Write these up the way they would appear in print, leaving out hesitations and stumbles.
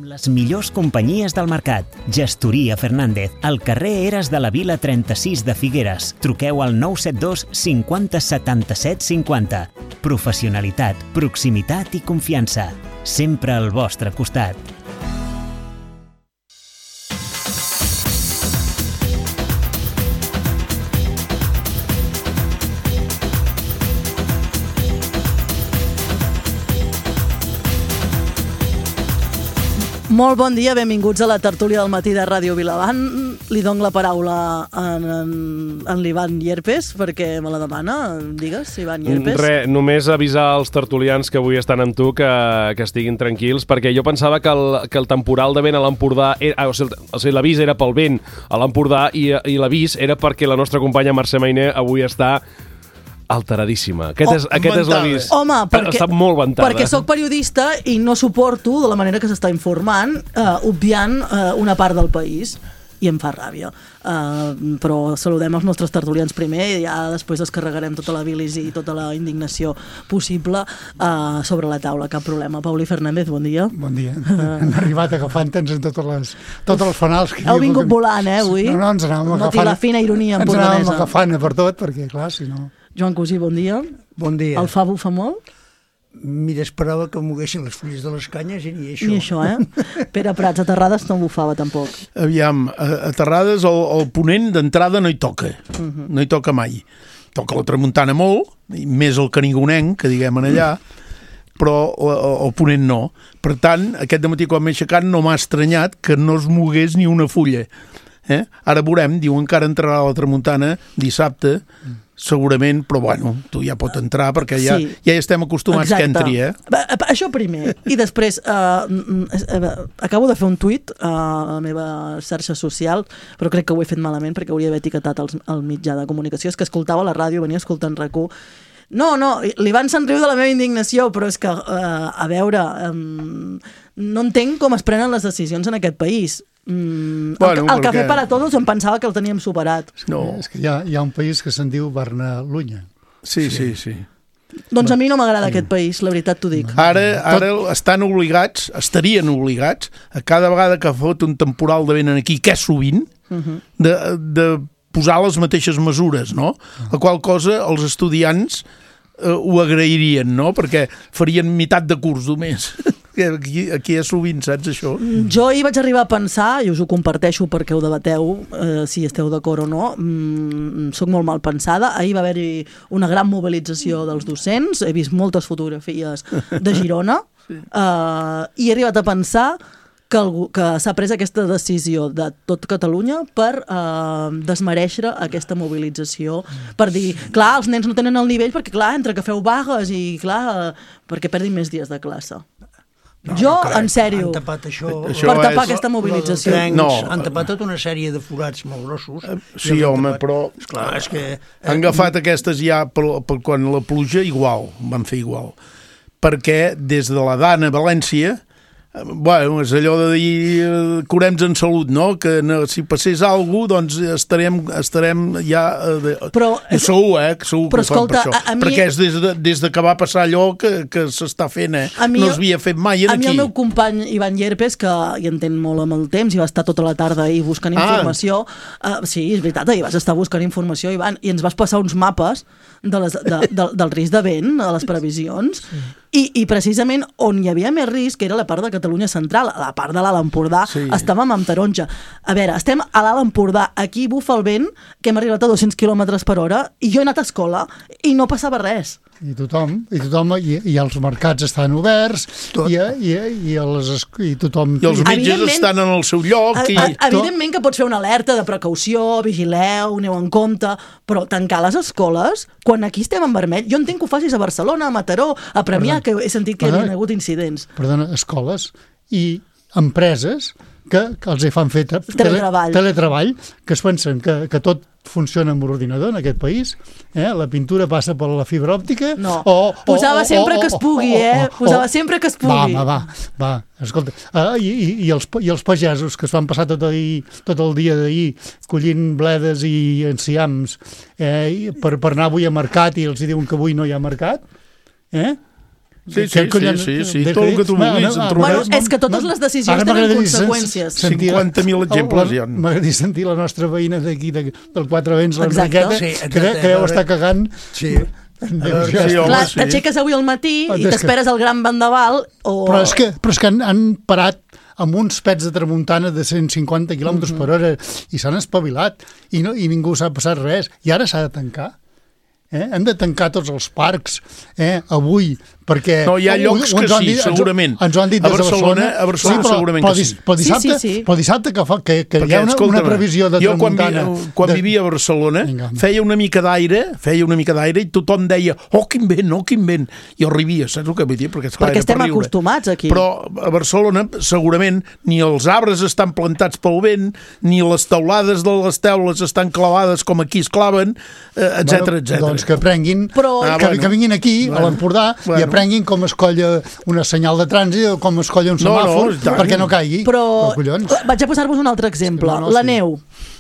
les millors companyies del mercat. Gestoria Fernández, al carrer Eres de la Vila 36 de Figueres. Truqueu al 972 50 77 50. Professionalitat, proximitat i confiança. Sempre al vostre costat. Molt bon dia, benvinguts a la tertúlia del matí de Ràdio Vilavant. Li dono la paraula en l'Ivan Llerpes, perquè me la demana. Digues, Ivan Llerpes. Només avisar als tertulians que avui estan amb tu que estiguin tranquils, perquè jo pensava que el temporal de vent a l'Empordà, o sigui, l'avís era pel vent a l'Empordà i l'avís era perquè la nostra companya Mercè Mainer avui està alteradíssima. Aquest és l'avís. Home, està molt ventada. Perquè sóc periodista i no suporto, de la manera que s'està informant, obviant una part del país. I em fa ràbia. Però saludem els nostres tertulians primer i ja després descarregarem tota la bilis i tota la indignació possible sobre la taula. Cap problema. Pauli Fernández, bon dia. Bon dia. Han arribat agafant-nos en totes les fanals. Heu vingut volant, avui? No, ens anàvem agafant. Noti la fina ironia empordanesa. Ens anàvem agafant per tot, perquè clar, si no... Joan Cosí, bon dia. Bon dia. El fa bufa molt? Mira, esperava que moguessin les fulles de les canyes i ni això. Ni això, Pere Prats, a Terrades no bufava tampoc. Aviam, a Terrades el ponent d'entrada no hi toca. No hi toca mai. Toca la tramuntana molt, més el canigonenc, que diguem en allà, però el ponent no. Per tant, aquest dematí quan m'he aixecat no m'ha estranyat que no es mogués ni una fulla. Ara veurem, diuen que ara entrarà la tramuntana dissabte, segurament, però bueno, tu ja pot entrar perquè ja hi estem acostumats. Exacte. Que entri, Això primer. I després, acabo de fer un tuit a la meva xarxa social, però crec que ho he fet malament perquè hauria d'haver etiquetat el mitjà de comunicació. És que escoltava la ràdio, venia escoltant RAC1. No, l'Ivan se'n riu de la meva indignació, però és que, a veure, no entenc com es prenen les decisions en aquest país. El Cafè para Todos em pensava que el teníem superat. No. És que hi ha un país que se'n diu Barnalunya. Sí. Doncs a mi no m'agrada aquest país, la veritat t'ho dic. Ara estarien obligats a cada vegada que fot un temporal de vent aquí, que és sovint, de posar les mateixes mesures, no? La qual cosa els estudiants ho agrairien, no? Perquè farien meitat de curs només. Aquí és sovint, saps, això? Jo hi vaig arribar a pensar, i us ho comparteixo perquè ho debateu, si esteu d'acord o no, soc molt mal pensada. Ahir va haver-hi una gran mobilització dels docents, he vist moltes fotografies de Girona, i he arribat a pensar que s'ha pres aquesta decisió de tot Catalunya per desmereixer aquesta mobilització, per dir, clar, els nens no tenen el nivell perquè, clar, entre que feu vagues i, clar, perquè perdin més dies de classe. En sèrio, han tapat això per tapar aquesta mobilització. Han tapat tota una sèrie de forats molt grossos. Sí, home, però han agafat aquestes ja per quan la pluja igual, van fer igual. Perquè des de la Dana a València, bueno, és allò de dir curem-nos en salut, no? Que si passés alguna cosa, doncs estarem ja... Segur, segur que ho fan per això. Perquè és des de que va passar allò que s'està fent, no s'havia fet mai aquí. A mi el meu company Ivan Llerpes, que hi entén molt amb el temps, i va estar tota la tarda ahir buscant informació, sí, és veritat, ahir vas estar buscant informació, Ivan, i ens vas passar uns mapes del risc de vent, de les previsions, i precisament on hi havia més risc era la part de Catalunya central, a la part de l'Alt Empordà, estàvem amb taronja. A veure, estem a l'Alt Empordà, aquí bufa el vent, que hem arribat a 200 km/h, i jo he anat a escola i no passava res. I els mercats estan oberts i tothom... I els metges estan en el seu lloc. Evidentment que pots fer una alerta de precaució, vigileu, aneu en compte, però tancar les escoles, quan aquí estem en vermell, jo entenc que ho facis a Barcelona, a Mataró, a Premià, que he sentit que hi havia hagut incidents. Perdona, escoles i empreses que els hi fan fer teletreball, que es pensen que tot funciona amb ordinador en aquest país, la pintura passa per la fibra òptica... No, posava sempre que es pugui, posava sempre que es pugui. Va, escolta, i els pagesos que es van passar tot el dia d'ahir collint bledes i enciams per anar avui a mercat i els diuen que avui no hi ha mercat, Sí, tot el que tu vulguis. Bueno, és que totes les decisions tenen conseqüències. 50.000 exemples hi ha. M'agradaria sentir la nostra veïna d'aquí, del Quatre Vents, l'Enriqueta, que deu estar cagant. Sí. Clar, t'aixeques avui al matí i t'esperes el gran vendaval Però és que han parat amb uns pets de tramuntana de 150 km per hora i s'han espavilat i ningú s'ha passat res. I ara s'ha de tancar. Hem de tancar tots els parcs avui, perquè... No, hi ha llocs que sí, segurament. Ens ho han dit des de Barcelona. A Barcelona segurament que sí. Però dissabte que hi ha una previsió de tramuntana... Jo, quan vivia a Barcelona, feia una mica d'aire i tothom deia, quin vent, i arribia, saps el que vull dir? Perquè estem acostumats aquí. Però a Barcelona, segurament, ni els arbres estan plantats pel vent, ni les teulades de les teules estan clavades com aquí es claven, etcètera. Doncs que aprenguin, que vinguin aquí, a l'Empordà, i aprenguin com es colla una senyal de trànsit o com es colla un semàfor, perquè no caigui. Però vaig a posar-vos un altre exemple. La neu.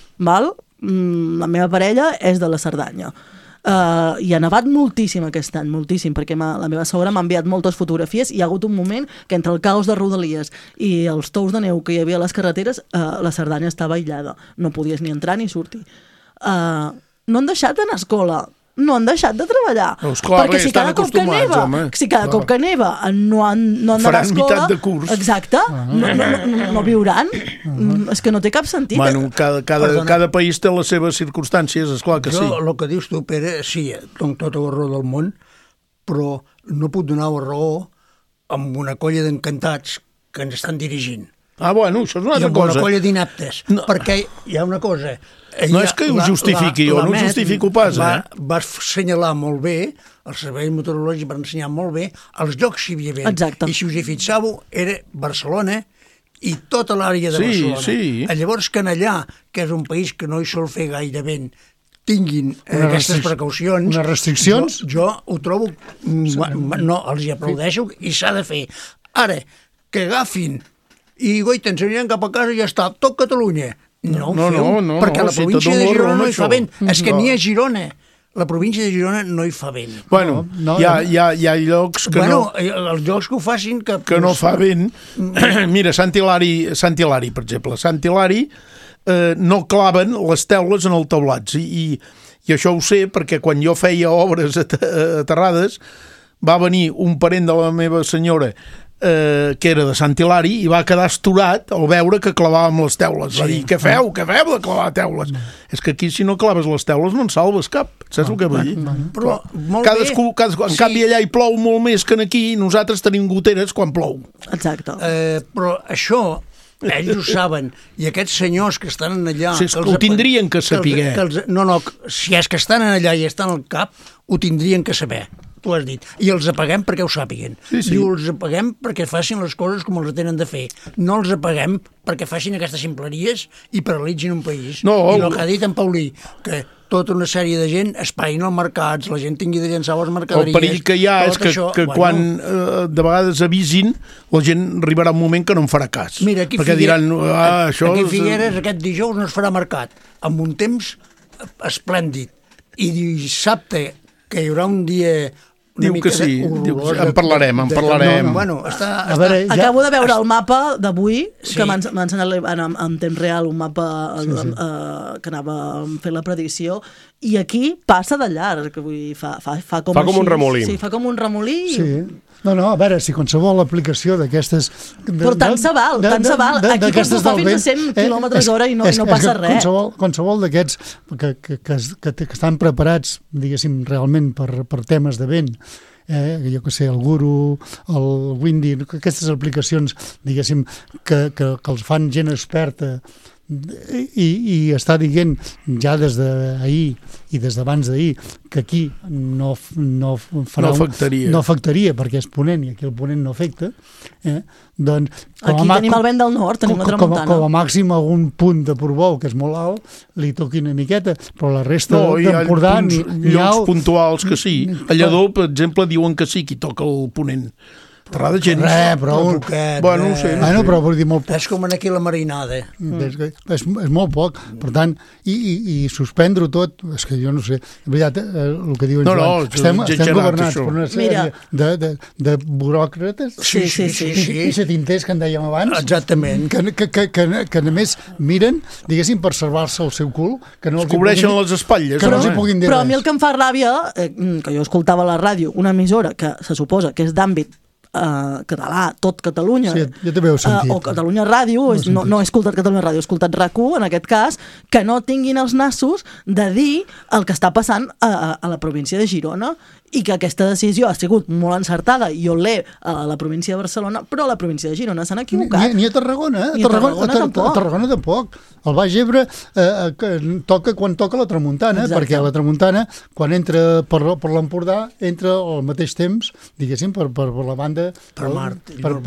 La meva parella és de la Cerdanya. I ha nevat moltíssim aquest any, moltíssim, perquè la meva sogra m'ha enviat moltes fotografies i hi ha hagut un moment que entre el caos de Rodalies i els tous de neu que hi havia a les carreteres, la Cerdanya estava aïllada. No podies ni entrar ni sortir. No han deixat d'anar a escola, no han deixat de treballar, perquè si cada cop que neva no han d'anar a escola, faran meitat de curs. Exacte, no viuran. És que no té cap sentit. Bueno, cada país té les seves circumstàncies, esclar que sí. El que dius tu, Pere, sí, tinc tota la raó del món, però no puc donar la raó amb una colla d'encantats que ens estan dirigint. Bueno, això és una altra cosa. I amb una colla d'inaptes, perquè hi ha una cosa... No és que ho justifiqui jo, no ho justifico pas. Va assenyalar molt bé, el servei meteorològic va ensenyar molt bé els llocs que hi havia vent. Exacte. I si us hi fixàveu, era Barcelona i tota l'àrea de Barcelona. Sí. Llavors que en allà, que és un país que no hi sol fer gaire vent, tinguin aquestes precaucions... Unes restriccions? Jo ho trobo... No, els hi aplaudeixo i s'ha de fer. Ara, que agafin i goita, ens aniran cap a casa i ja està, tot Catalunya. No, perquè la província de Girona no hi fa vent. És que ni a Girona. La província de Girona no hi fa vent. Bueno, hi ha llocs que no... Els llocs que ho facin... Que no fa vent. Mira, Sant Hilari, per exemple. Sant Hilari no claven les teules en el teulat. I això ho sé perquè quan jo feia obres a Terrades va venir un parent de la meva senyora que era de Sant Hilari i va quedar estorat al veure que clavàvem les teules. Va dir, què feu de clavar teules? És que aquí si no claves les teules no en salves cap, saps el que vull dir? Però en canvi allà hi plou molt més que aquí, nosaltres tenim goteres quan plou. Exacte. Però això ells ho saben, i aquests senyors que estan allà... Ho tindrien que saber. No, si és que estan allà i estan al cap, ho tindrien que saber. Tu has dit, i els apaguem perquè ho sàpiguen. I els apaguem perquè facin les coses com els tenen de fer. No els apaguem perquè facin aquestes ximpleries i paralitzin un país. I el que ha dit en Paulí, que tota una sèrie de gent espaïn als mercats, la gent tingui de llançar les mercaderies... El perill que hi ha és que quan de vegades avisin, la gent arribarà un moment que no en farà cas. Mira, aquí diran, això... Aquí a Figueres aquest dijous no es farà mercat, amb un temps esplèndid. I dissabte, que hi haurà un dia... Diu que sí, en parlarem. Acabo de veure el mapa d'avui, que m'ha ensenyat en temps real un mapa que anava fent la predicció, i aquí passa de llarg, fa com un remolí. Sí, fa com un remolí. Sí. No, a veure, si qualsevol aplicació d'aquestes... Però tant se val. Aquí quan s'ho fa fins a 100 km/h i no passa res. Qualsevol d'aquests que estan preparats, diguéssim, realment per temes de vent, jo que sé, el Guru, el Windy, aquestes aplicacions, diguéssim, que els fan gent experta i està dient ja des d'ahir i des d'abans d'ahir que aquí no afectaria perquè és ponent i aquí el ponent no afecta, doncs aquí tenim el vent del nord, tenim la tramuntana. Com a màxim algun punt de Portbou que és molt alt li toqui una miqueta, però la resta d'Empordà hi ha llocs puntuals que sí. A Lledó, per exemple, diuen que sí que hi toca el ponent. Terrada gens. Prou. Bueno, no sé. Però vull dir molt poc. És com aquí la marinada. És molt poc. Per tant, i suspendre-ho tot, és que jo no sé. En veritat, el que diuen Joan, estem governats per una sèrie de buròcrates i setinters que en dèiem abans. Exactament. Que només miren, diguéssim, per salvar-se el seu cul, que no els cobreixen les espatlles. Que no els hi puguin dir res. Però a mi el que em fa ràbia, que jo escoltava a la ràdio, una emissora que se suposa que és d'àmbit català, tot Catalunya, jo també ho he sentit, o Catalunya Ràdio, no he escoltat Catalunya Ràdio, he escoltat RAC1, en aquest cas, que no tinguin els nassos de dir el que està passant a la província de Girona, i que aquesta decisió ha sigut molt encertada. Jo l'he a la província de Barcelona, però a la província de Girona s'han equivocat. Ni a Tarragona, Ni a Tarragona tampoc. El Baix Ebre toca quan toca la tramuntana, perquè la tramuntana, quan entra per l'Empordà, entra al mateix temps, diguéssim, per la banda... Per mar.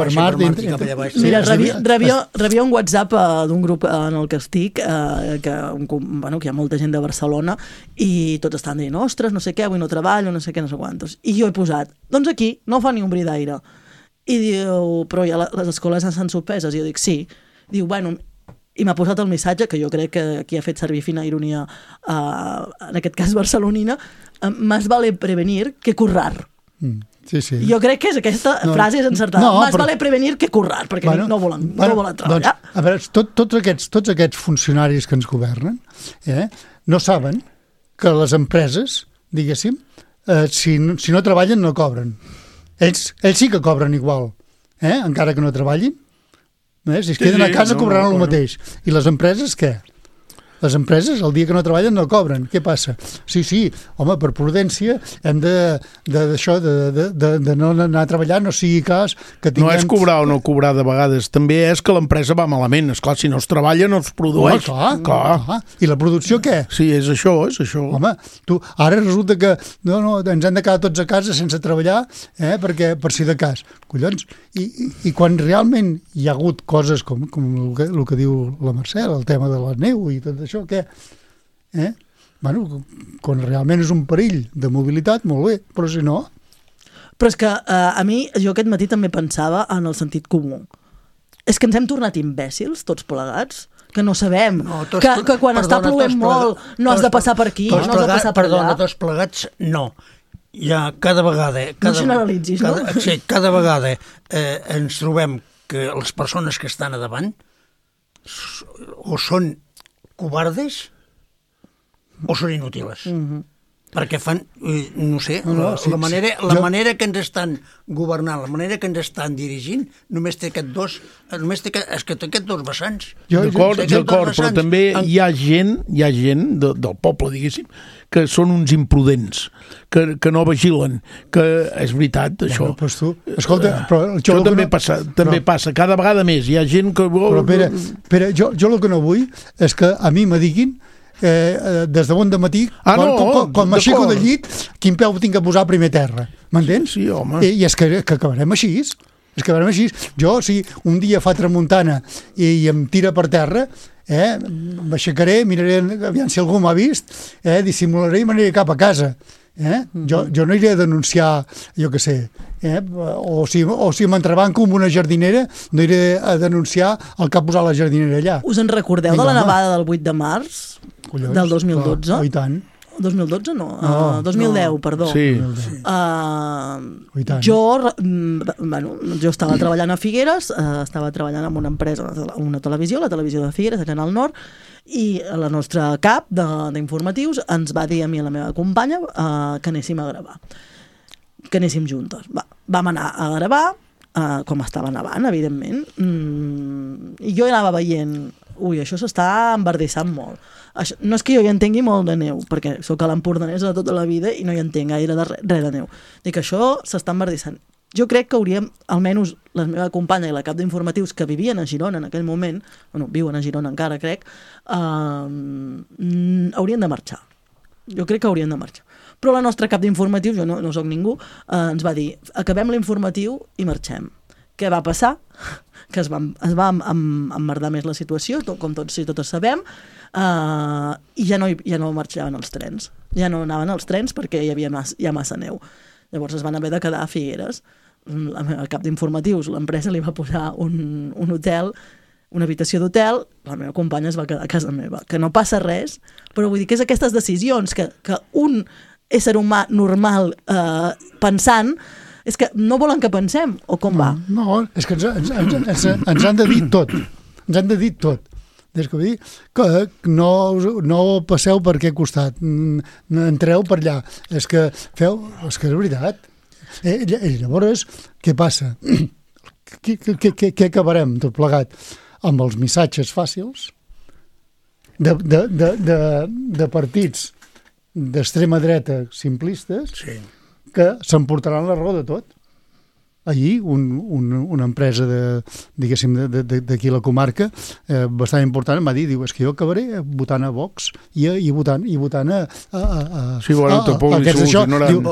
Mira, rebia un WhatsApp d'un grup en el que estic, que hi ha molta gent de Barcelona, i tots estan dient, ostres, no sé què, avui no treballo, no sé què, no sé quantos. I jo he posat, doncs aquí no fa ni un bri d'aire. I diu, però ja les escoles s'han suspeses. I jo dic, sí. Diu, bueno, i m'ha posat el missatge, que jo crec que aquí ha fet servir fina ironia, en aquest cas barcelonina, más vale prevenir que currar. Sí. Jo crec que aquesta frase és encertada. Más vale prevenir que currar, perquè no volen treballar. Doncs, a veure, tots aquests funcionaris que ens governen no saben que les empreses, diguéssim, si no treballen no cobren. Ells sí que cobren igual, encara que no treballin. Si es queden a casa cobraran el mateix. I les empreses què? Les empreses, el dia que no treballen, no cobren. Què passa? Sí, home, per prudència hem de no anar a treballar, no sigui cas que tinguem... No és cobrar o no cobrar de vegades, també és que l'empresa va malament. Esclar, si no es treballa no es produeix. Clar. I la producció què? Sí, és això. Home, ara resulta que ens hem de quedar tots a casa sense treballar, perquè per si de cas. Collons, i quan realment hi ha hagut coses com el que diu la Mercè, el tema de la neu i tot això, què? Quan realment és un perill de mobilitat, molt bé, però si no... Però és que a mi, jo aquest matí també pensava en el sentit comú. És que ens hem tornat imbècils, tots plegats, que no sabem, que quan està plovent molt no has de passar per aquí, no has de passar per allà. Perdona, tots plegats, no. Ja cada vegada... No generalitzis, no? Sí, cada vegada ens trobem que les persones que estan a davant o són covardes o són inútiles. Perquè fan, no sé, la manera que ens estan governant, la manera que ens estan dirigint, només té aquests dos vessants. D'acord, però també hi ha gent del poble, diguéssim, que són uns imprudents, que no vigilen, que és veritat, això. Escolta, però... Això també passa, cada vegada més. Hi ha gent que... Però, Pere, jo el que no vull és que a mi me diguin des de bon dematí, quan m'aixeco del llit, quin peu tinc que posar primer terra. M'entens? Sí, home. I és que acabarem així. Jo, si un dia fa tramuntana i em tira per terra, m'aixecaré, miraré aviam si algú m'ha vist, dissimularé i m'aniré cap a casa. Jo no iré a denunciar, jo què sé, o si m'entrebanco amb una jardinera, no iré a denunciar el que ha posat la jardinera allà. Us en recordeu de la nevada del 8 de març del 2012? I tant. 2012 no, 2010, perdó. Sí. Jo estava treballant a Figueres, estava treballant en una empresa, una televisió, la televisió de Figueres, a Canal Nord, i la nostra cap d'informatius ens va dir a mi i a la meva companya que anéssim a gravar, que anéssim juntes. Vam anar a gravar, com estava nevant, evidentment, i jo anava veient, això s'està embardissant molt. No és que jo hi entengui molt de neu, perquè sóc a l'empordanesa de tota la vida i no hi entenc gaire de res de neu. Dic, això s'està embardissant. Jo crec que hauríem, almenys la meva companya i la cap d'informatius que vivien a Girona en aquell moment, viuen a Girona encara, crec, haurien de marxar. Jo crec que haurien de marxar. Però la nostra cap d'informatius, jo no soc ningú, ens va dir, acabem l'informatiu i marxem. Què va passar? Que es va emmerdar més la situació, com tots i totes sabem, i ja no marxaven els trens. Ja no anaven els trens perquè hi havia massa neu. Llavors es van haver de quedar a Figueres. al cap d'informatius, l'empresa li va posar un hotel, una habitació d'hotel, la meva companya es va quedar a casa meva, que no passa res, però vull dir que és aquestes decisions que un ésser humà normal pensant, és que no volen que pensem, o com va? No, és que ens han de dir tot, ens han de dir tot. Des que vull dir que no passeu per aquest costat, entreu per allà, és que és veritat. Llavors, què passa? Què acabarem tot plegat? Amb els missatges fàcils de partits d'extrema dreta simplistes que s'emportaran la raó de tot. Ahir una empresa diguéssim d'aquí a la comarca bastant important em va dir, és que jo acabaré votant a Vox i votant a sí, bueno, tampoc li solucionaran.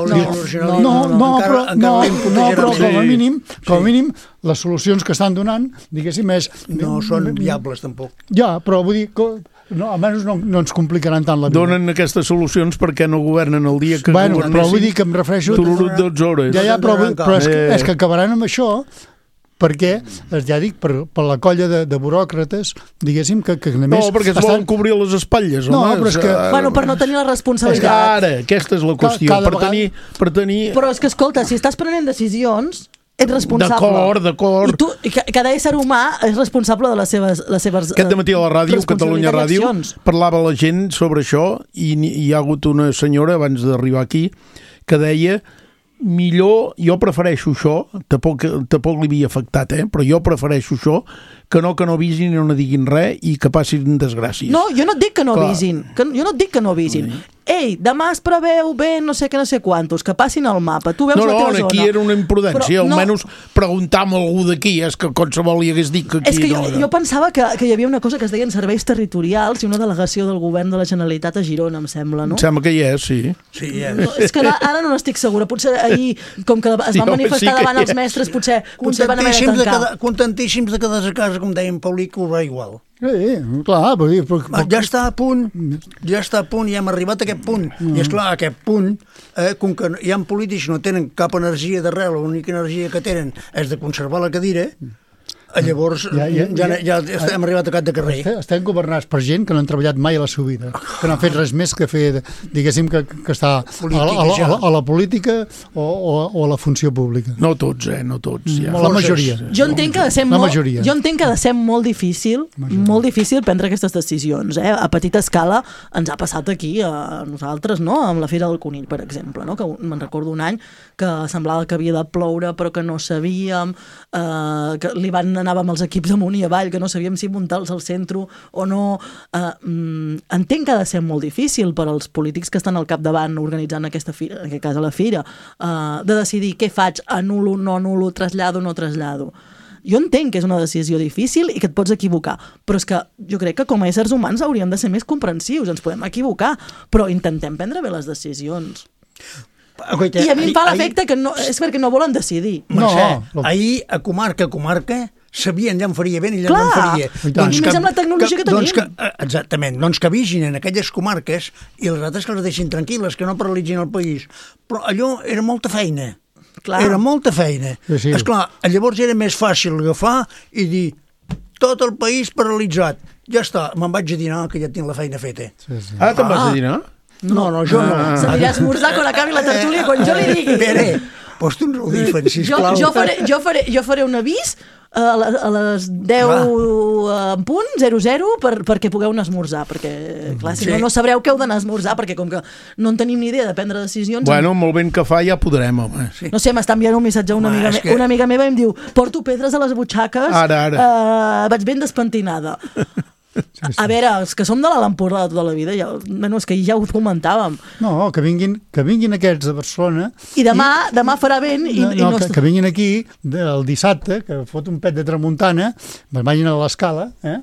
Però com a mínim les solucions que estan donant, diguéssim, no són viables tampoc. Ja, però vull dir no, almenys no ens complicaran tant la vida. Donen aquestes solucions perquè no governen el dia que governessin. Però vull dir que em refereixo... Tururut 12 hores. Però és que acabaran amb això perquè, ja dic, per la colla de buròcrates, diguéssim, que només... No, perquè es volen cobrir les espatlles, home. No, però és que... Bueno, per no tenir la responsabilitat. Ara, aquesta és la qüestió. Per tenir... Però és que, escolta, si estàs prenent decisions... ets responsable. D'acord. I tu, cada ésser humà és responsable de les seves Aquest dematí a la ràdio, Catalunya Ràdio, parlava la gent sobre això i hi ha hagut una senyora, abans d'arribar aquí, que deia millor, jo prefereixo això, tampoc li havia afectat, però jo prefereixo això, que no avisin i no diguin res i que passin desgràcies. No, jo no et dic que no avisin. Jo no et dic que no avisin. Ei, demà es preveu bé no sé què, no sé quantos, que passin al mapa. Tu veus la teva zona. No, aquí era una imprudència. Almenys preguntar a algú d'aquí, és que qualsevol li hagués dit que aquí... És que jo pensava que hi havia una cosa que es deien serveis territorials i una delegació del govern de la Generalitat a Girona, em sembla, no? Em sembla que hi és, sí. Sí, hi és. No, és que ara no n'estic segura. Potser ahir, com que es va manifestar davant els mestres, potser van haver de tancar. Contentíssims de quedar a casa, com deia en Paulí, que ho va igual. Clar, ja està a punt, ja hem arribat a aquest punt. I és clar, a aquest punt, com que hi ha polítics que no tenen cap energia d'arrel, l'única energia que tenen és de conservar la cadira, llavors ja hem arribat a cap de carrer. Estem governats per gent que no han treballat mai a la seva vida, que no han fet res més que fer, diguéssim, que estar a la política o a la funció pública. No tots, no tots. La majoria. Jo entenc que ha de ser molt difícil prendre aquestes decisions. A petita escala ens ha passat aquí a nosaltres, no? Amb la Fira del Conill, per exemple, no? Que me'n recordo un any que semblava que havia de ploure però que no sabíem, que anàvem els equips amunt i avall, que no sabíem si muntar-los al centre o no. Entenc que ha de ser molt difícil per als polítics que estan al capdavant organitzant aquesta fira, en aquest cas a la fira, de decidir què faig, anulo, no anulo, trasllado, no trasllado. Jo entenc que és una decisió difícil i que et pots equivocar, però és que jo crec que com a éssers humans hauríem de ser més comprensius, ens podem equivocar, però intentem prendre bé les decisions. I a mi em fa l'efecte que és perquè no volen decidir. Ahir a comarca sabien ja em faria bé i ja no em faria. I més amb la tecnologia que tenim. Exactament, doncs que vigin en aquelles comarques i les altres que les deixin tranquil·les, que no paralitzin el país. Però allò era molta feina. Era molta feina. Esclar, llavors era més fàcil agafar i dir tot el país paralitzat. Ja està, me'n vaig a dinar, que ja tinc la feina feta. Ah, te'n vas a dinar? No, jo no. S'anirà a esmorzar quan acabi la tertúlia, quan jo li digui. Bé, posa uns audífons, sisplau. Jo faré un avís a les 10 en punt, 00, perquè pugueu anar a esmorzar, perquè, clar, si no sabreu que heu d'anar a esmorzar, perquè com que no en tenim ni idea de prendre decisions... Bueno, molt ben que fa, ja podrem, home. No sé, m'està enviant un missatge una amiga meva i em diu, porto pedres a les butxaques, vaig ben despentinada. A veure, els que som de l'Alt Empordà de tota la vida, menys que ja ho comentàvem. No, que vinguin aquests de Barcelona. I demà farà vent i no... Que vinguin aquí el dissabte, que fot un pet de tramuntana, vagin a l'Escala,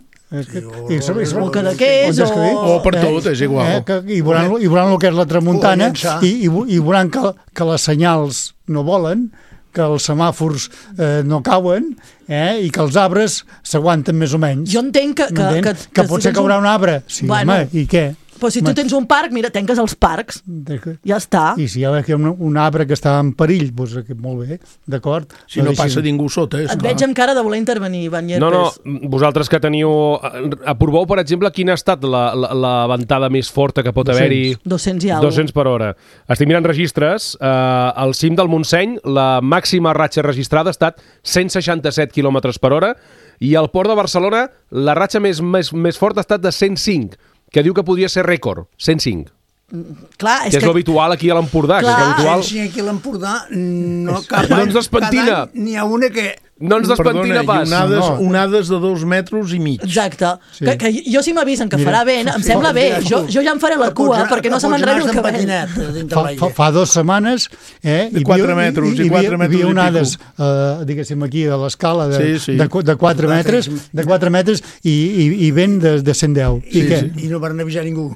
o Cadaqués o per tot, és igual. I veuran el que és la tramuntana i veuran que les senyals no volen, que els semàfors no cauen i que els arbres s'aguanten més o menys. Jo entenc que potser caurà un arbre. Sí, home, i què? Però si tu tens un parc, mira, tanques els parcs. Ja està. I si hi ha un arbre que està en perill, doncs molt bé, d'acord. Si no passa ningú sota, Et veig amb cara de voler intervenir, Ivan Llerpes. No, vosaltres que teniu... A Portbou, per exemple, quina ha estat la ventada més forta que pot haver-hi? 200 i alguna cosa. 200 per hora. Estic mirant registres. Al cim del Montseny, la màxima ratxa registrada ha estat 167 km per hora i al Port de Barcelona la ratxa més forta ha estat de 105, que diu que podia ser rècord, 105. Clar, que és l'habitual aquí a l'Empordà. Clar, aquí a l'Empordà no cap any, cada any n'hi ha una que... No ens despentina pas. Onades de 2 metres i mig. Exacte. Sí. Que jo si m'avisen que farà vent, em sembla bé. Jo ja em faré la cua perquè no se m'enredi el cabell. Fa 2 setmanes... De 4 metres i 4 metres i pico. Onades, diguéssim, aquí a l'escala de 4 metres i vent de 110. I què? I no van avisar ningú.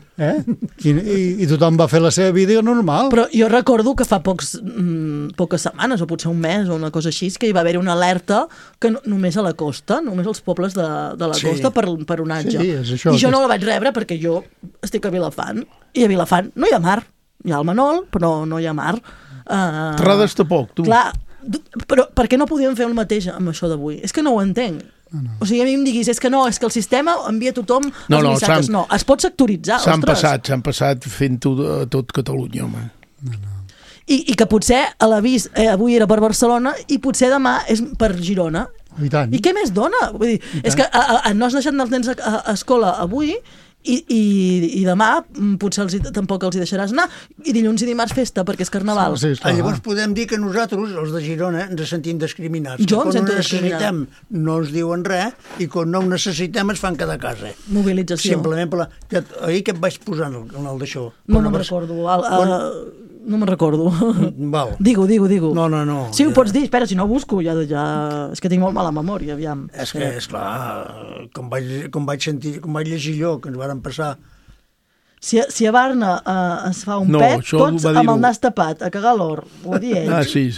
I tothom va fer la seva vida normal. Però jo recordo que fa poques setmanes, o potser un mes o una cosa així, que hi va haver una alerta que només a la costa, només als pobles de la costa per onatge. I jo no la vaig rebre perquè jo estic a Vilafant, i a Vilafant no hi ha mar. Hi ha el Manol, però no hi ha mar. T'agrades tampoc, tu. Clar, però per què no podíem fer el mateix amb això d'avui? És que no ho entenc. O sigui, a mi em diguis, és que el sistema envia a tothom els missatges. No, es pot sectoritzar, ostres. S'han passat fent-ho a tot Catalunya, home. I que potser a l'avís avui era per Barcelona i potser demà és per Girona. I què més dona? Vull dir, és que no has deixat els nens a escola avui i demà potser tampoc els hi deixaràs anar, i dilluns i dimarts festa perquè és carnaval. Llavors podem dir que nosaltres, els de Girona, ens sentim discriminats. Jo em sento discriminat. No ens diuen res i quan no ho necessitem es fan cada casa. Mobilització. Simplement ahir que et vaig posar en el d'això. No me'n recordo. No me'n recordo. Val. Digo. No. Sí, ho pots dir, espera, si no busco, ja... És que tinc molt mala memòria, aviam. És que, esclar, com vaig llegir jo, que ens varen passar... Si a Barna es fa un pet, tots amb el nas tapat, a cagar l'or, ho va dir ells. Sí.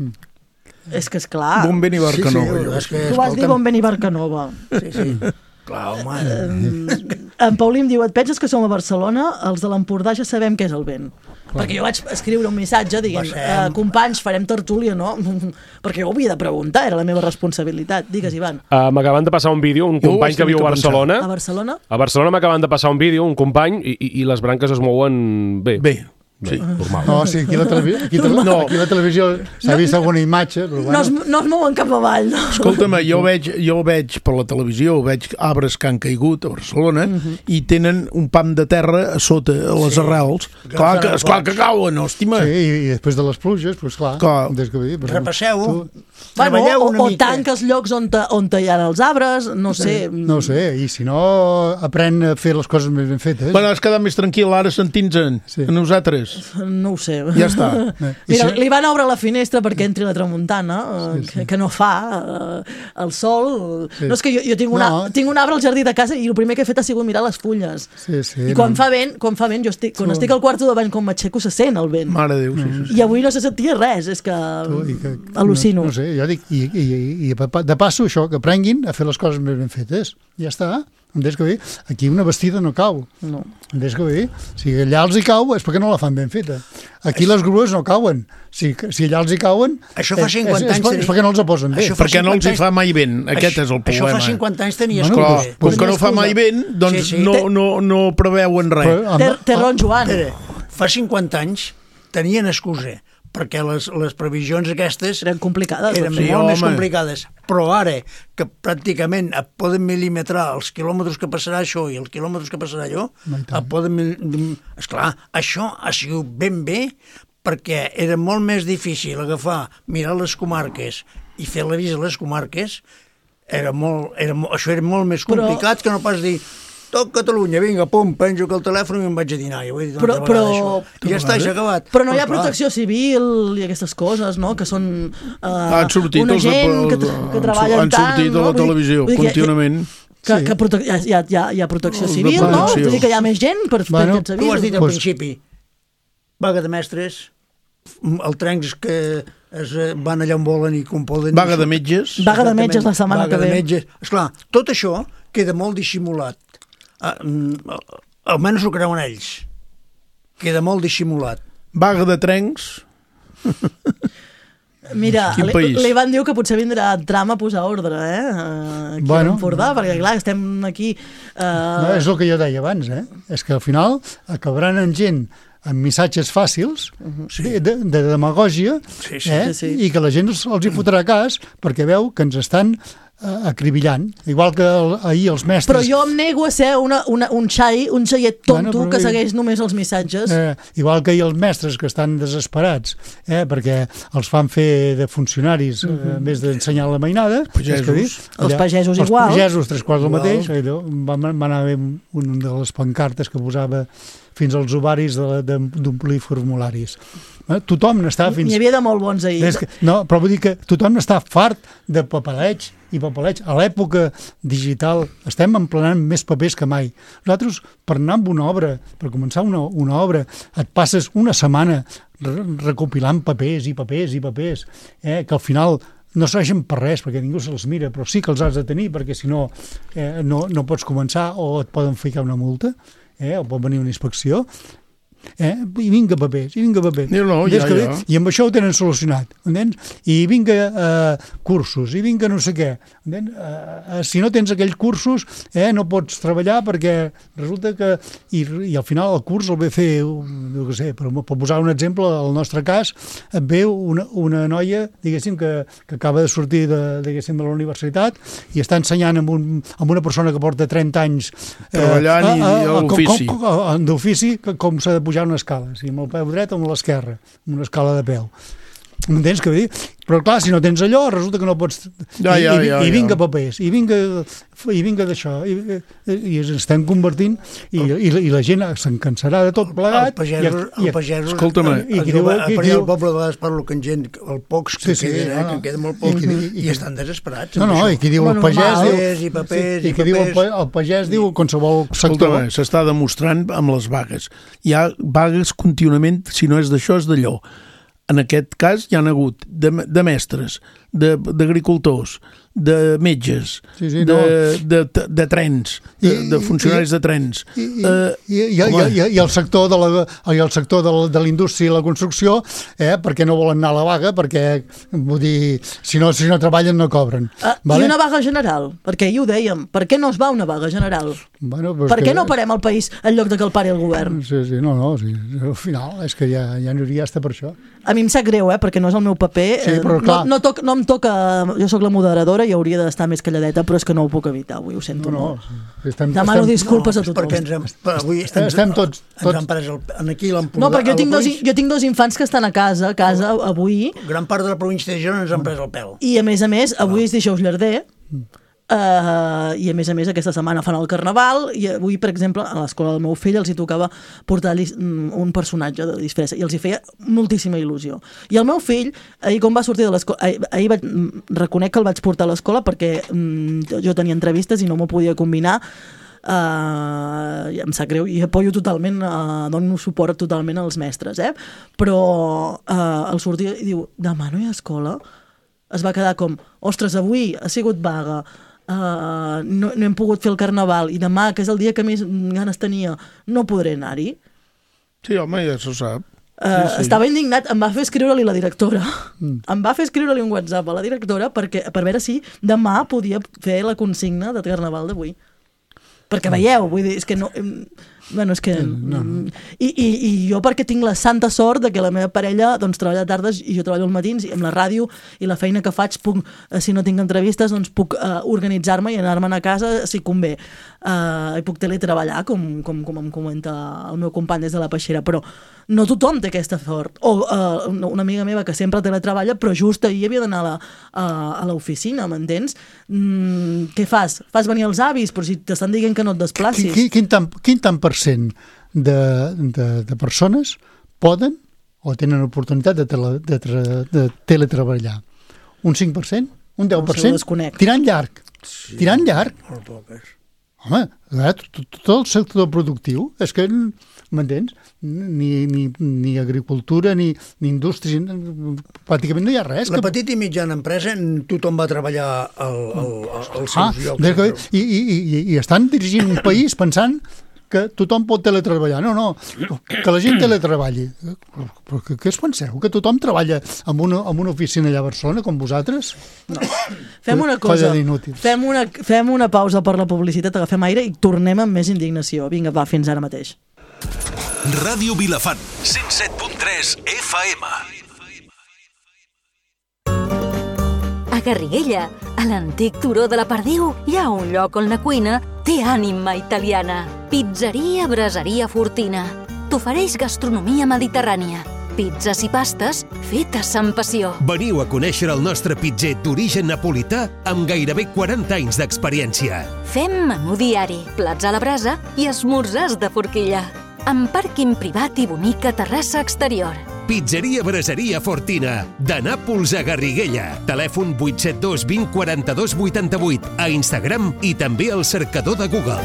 És que, esclar... Bon vent i Barcanova. Tu vas dir bon vent i Barcanova. Sí. Clar, home... En Paulí em diu, et penses que som a Barcelona? Els de l'Empordà ja sabem què és el vent. Perquè jo vaig escriure un missatge dient, companys, farem tertúlia, no? Perquè jo ho havia de preguntar, era la meva responsabilitat. Digues, Ivan. M'acaben de passar un vídeo, un company que viu a Barcelona. A Barcelona? A Barcelona m'acaben de passar un vídeo, un company, i les branques es mouen bé. Sí, normal. No, sí, aquí la televisió s'ha vist alguna imatge, però bueno. No es mouen cap avall. No? Escolta'm, jo veig per la televisió, veig arbres que han caigut a Barcelona i tenen un pam de terra a sota, a les arrels. Esclar que cauen, hòstima. Sí, i després de les pluges, doncs clar. Repasseu-ho. O tanques llocs on hi ha els arbres, no sé. No sé, i si no, aprèn a fer les coses més ben fetes. Bueno, has quedat més tranquil ara sentint-se'n, a nosaltres. No ho sé. Ja està. Mira, li van obrir la finestra perquè entri la tramuntana, que no fa el sol. No, és que jo tinc un arbre al jardí de casa i el primer que he fet ha sigut mirar les fulles. I quan fa vent, jo estic al quarto de bany, quan m'aixeco se sent el vent. Mare de Déu, sí. I avui no se sentia res, és que al·lucino. No sé, jo dic, i de passo això, que aprenguin a fer les coses més ben fetes. Ja està. Aquí una vestida no cau. No. Si allà els hi cau és perquè no la fan ben feta. Aquí les grues no cauen. Si allà els hi cauen això fa 50 anys és perquè no els posen bé. Perquè no els hi fa mai vent. Aquest és el problema. Això fa 50 anys tenies que... Com que no fa mai vent, doncs no preveuen res. Té raó en Joan. Fa 50 anys tenien excusa perquè les previsions aquestes eren complicades. Eren molt més complicades. Però ara, que pràcticament et poden milimetrar els quilòmetres que passarà això i els quilòmetres que passarà allò, esclar, això ha sigut ben bé perquè era molt més difícil mirar les comarques i fer l'avís a les comarques. Això era molt més complicat que no pas dir tot Catalunya, vinga, pum, penjo que el telèfon i me'n vaig a dinar. Ja està, ja acabat. Però no hi ha protecció civil i aquestes coses, no?, que són han sortit una gent que treballen tant. Han sortit a la televisió, contínuament. Hi ha protecció civil, no? Vull dir que hi ha més gent per fer aquests avisos. Tu ho has dit al principi. Vaga de mestres, el trencs que es van allà on volen i com poden... Vaga de metges. Vaga de metges la setmana que ve. Esclar, tot això queda molt dissimulat. almenys ho creuen ells. Queda molt dissimulat. Vaga de trens... Mira, li van dir que potser vindrà Trump a posar ordre, aquí a l'Empordà, perquè clar, estem aquí... No, és el que jo deia abans, és que al final acabaran en gent amb missatges fàcils, de demagògia, i que la gent els hi fotrà cas perquè veu que ens estan acribillant, igual que ahir els mestres... Però jo em nego a ser un xaiet tonto que segueix només els missatges. Igual que ahir els mestres que estan desesperats perquè els fan fer de funcionaris en vez d'ensenyar la mainada. Els pagesos igual. Els pagesos, 3/4 del mateix. Va anar una de les pancartes que posava fins als ovaris d'omplir formularis. Tothom n'està fins... N'hi havia de molt bons ahir. No, però vull dir que tothom n'està fart de papeleig i papeleig. A l'època digital estem emplenant més papers que mai. Nosaltres, per anar amb una obra, per començar una obra, et passes una setmana recopilant papers i papers i papers, que al final no serveixen per res, perquè ningú se'ls mira, però sí que els has de tenir, perquè si no, no pots començar o et poden ficar una multa, o pot venir una inspecció, i vinga papers, i vinga papers. I amb això ho tenen solucionat, entens? I vinga cursos, i vinga no sé què. Si no tens aquells cursos, no pots treballar perquè resulta que... I al final el curs el ve fer, no sé, per posar un exemple, al nostre cas, et ve una noia, diguéssim, que acaba de sortir de la universitat i està ensenyant amb una persona que porta 30 anys treballant d'ofici com s'ha de pujar una escala, si amb el peu dret o amb l'esquerra, amb una escala de peu. M'entens què vull dir? Però clar, si no tens allò, resulta que no pots... I vinga papers, i vinga d'això, i ens estem convertint, i la gent se'n cansarà de tot plegat. El pagesos... Escolta'm, el poble de vegades parlo que en gent, el pocs que queden, que queden molt pocs, i estan desesperats. No, i qui diu el pagès... I papers, i qui diu el pagès diu qualsevol sector. Escolta'm, s'està demostrant amb les vagues. Hi ha vagues contínuament, si no és d'això, és d'allò. En aquest cas hi ha hagut de mestres, d'agricultors, de metges, de trens, de funcionaris de trens. I el sector de la indústria i la construcció, perquè no volen anar a la vaga, perquè, vull dir, si no treballen no cobren. I una vaga general, perquè ahir ho dèiem, per què no es va una vaga general? Per què no parem el país en lloc de que el pari el govern? Sí, al final és que ja no hauria d'estar per això. A mi em sap greu, perquè no és el meu paper, no em toca, jo sóc la moderadora i hauria d'estar més calladeta, però és que no ho puc evitar avui, ho sento molt. Demano disculpes a tothom. Perquè avui estem tots... Ens han pres aquí l'Empordà. No, perquè jo tinc dos infants que estan a casa avui. Gran part de la província de Girona ens han pres el pèl. I a més, avui és dijous llarder, i a més aquesta setmana fan el Carnaval, i avui, per exemple, a l'escola del meu fill els hi tocava portar un personatge de disfressa i els hi feia moltíssima il·lusió. I el meu fill, ahir com va sortir de l'escola, ahir reconec que el vaig portar a l'escola perquè jo tenia entrevistes i no m'ho podia combinar, em sap greu i apoyo totalment, dono suport totalment als mestres, però al sortir i diu, demà no hi ha escola? Es va quedar com, ostres, avui ha sigut vaga, no hem pogut fer el Carnaval i demà, que és el dia que més ganes tenia, no podré anar-hi. Sí, home, ja s'ho sap. Estava indignat, em va fer escriure-li la directora, em va fer escriure-li un WhatsApp a la directora per veure si demà podia fer la consigna de Carnaval d'avui. Perquè veieu, vull dir, és que no... Bueno, és que... I jo perquè tinc la santa sort de que la meva parella doncs, treballa a tardes i jo treballo als matins i amb la ràdio i la feina que faig puc, si no tinc entrevistes doncs puc organitzar-me i anar-me'n a casa si convé. I puc teletreballar com em comenta el meu company des de la Peixera, però no tothom té aquesta sort. O una amiga meva que sempre teletreballa però just ahir havia d'anar a l'oficina, m'entens? Què fas? Fas venir els avis, però si t'estan dient que no et desplacis. Quin tant per cent de persones poden o tenen oportunitat de teletreballar? Un 5%? Un 10%? Tirant llarg. Tirant llarg. Molt poques. Home, tot el sector productiu, és que, m'entens? Ni agricultura, ni indústria, pràcticament no hi ha res. La petita i mitjana empresa, tothom va treballar als seus llocs. I estan dirigint un país pensant que tothom pot teletreballar. No, que la gent teletreballi. Però què us penseu? Que tothom treballa en una oficina allà a Barcelona, com vosaltres? No. Fem una cosa, fem una pausa per la publicitat, agafem aire i tornem amb més indignació. Vinga, va, fins ara mateix. Ràdio Vilafant, 107.3 FM. A Garriguella, a l'antic turó de la Perdiu, hi ha un lloc on la cuina té ànima italiana. Pizzeria Braseria Fortina. T'ofereix gastronomia mediterrània. Pizzas i pastes fetes amb passió. Veniu a conèixer el nostre pitzer d'origen napolità amb gairebé 40 anys d'experiència. Fem menú diari, plats a la brasa i esmorzars de forquilla. Amb pàrquing privat i bonica terrassa exterior. Pizzeria Braseria Fortina, de Nàpols a Garriguella. Telèfon 872 20 42 88, a Instagram i també al cercador de Google.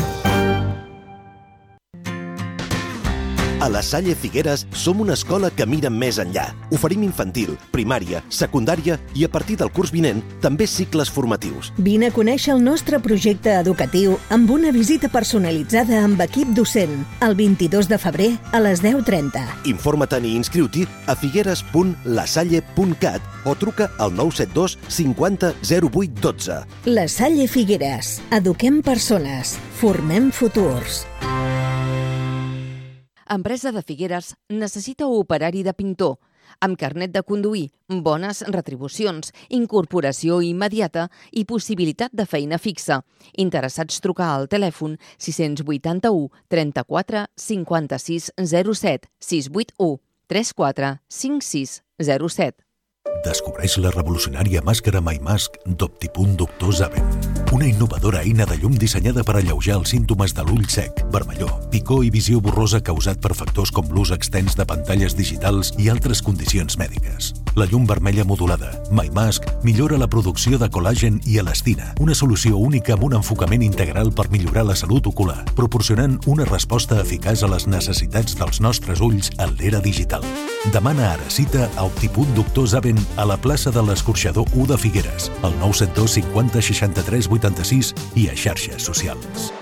A la Salle Figueres som una escola que mira més enllà. Oferim infantil, primària, secundària i a partir del curs vinent també cicles formatius. Vine a conèixer el nostre projecte educatiu amb una visita personalitzada amb equip docent el 22 de febrer a les 10:30. Informa-te'n i inscriu-t'hi a figueres.lasalle.cat o truca al 972 50 08 12. La Salle Figueres. Eduquem persones. Formem futurs. Empresa de Figueres necessita operari de pintor, amb carnet de conduir, bones retribucions, incorporació immediata i possibilitat de feina fixa. Interessats trucar al telèfon 681 34 56 07 681 34 56 07. Descobreix la revolucionària màscara MyMask d'Optipunt Doctor Zaven. Una innovadora eina de llum dissenyada per alleujar els símptomes de l'ull sec, vermellor, picor i visió borrosa causat per factors com l'ús extens de pantalles digitals i altres condicions mèdiques. La llum vermella modulada, MyMask, millora la producció de col·làgen i elastina, una solució única amb un enfocament integral per millorar la salut ocular, proporcionant una resposta eficaç a les necessitats dels nostres ulls en l'era digital. Demana ara cita a Optipunt Doctor Zaven a la plaça de l'Escorxador 1 de Figueres, al 972 50 63 86 i a xarxes socials.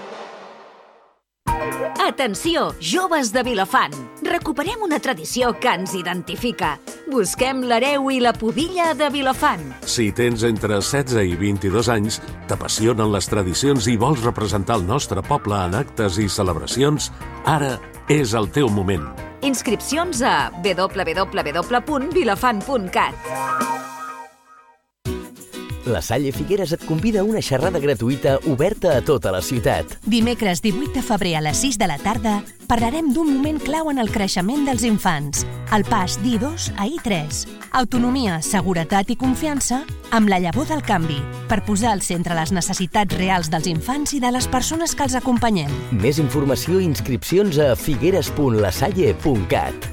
Atenció, joves de Vilafant! Recuperem una tradició que ens identifica. Busquem l'hereu i la pubilla de Vilafant. Si tens entre 16 i 22 anys, t'apassionen les tradicions i vols representar el nostre poble en actes i celebracions, ara és el teu moment. Inscripcions a www.vilafant.cat. La Salle Figueres et convida a una xerrada gratuïta oberta a tota la ciutat. Dimecres 18 de febrer a les 6 de la tarda parlarem d'un moment clau en el creixement dels infants, el pas d'I2 a I3. Autonomia, seguretat i confiança amb la llavor del canvi, per posar al centre les necessitats reals dels infants i de les persones que els acompanyem. Més informació i inscripcions a figueres.lasalle.cat.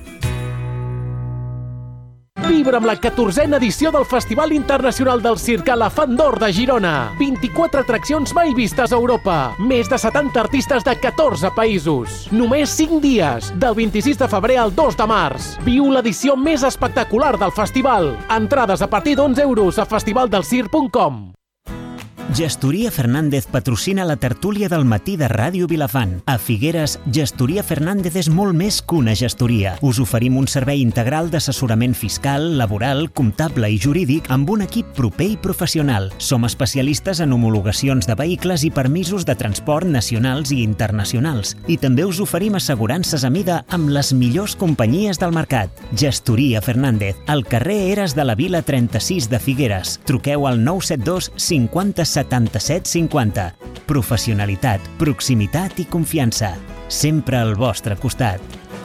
Vibra amb la 14a edició del Festival Internacional del Circ Elefant d'Or de Girona. 24 atraccions mai vistes a Europa. Més de 70 artistes de 14 països. Només 5 dies, del 26 de febrer al 2 de març. Viu l'edició més espectacular del festival. Entrades a partir d'11 € a festivaldelcirc.com. Gestoria Fernández patrocina la tertúlia del matí de Ràdio Vilafant. A Figueres, Gestoria Fernández és molt més que una gestoria. Us oferim un servei integral d'assessorament fiscal, laboral, comptable i jurídic amb un equip proper i professional. Som especialistes en homologacions de vehicles i permisos de transport nacionals i internacionals. I també us oferim assegurances a mida amb les millors companyies del mercat. Gestoria Fernández, al carrer Eres de la Vila 36 de Figueres. Truqueu al 972 50 77 50. Professionalitat, proximitat i confiança. Sempre al vostre costat.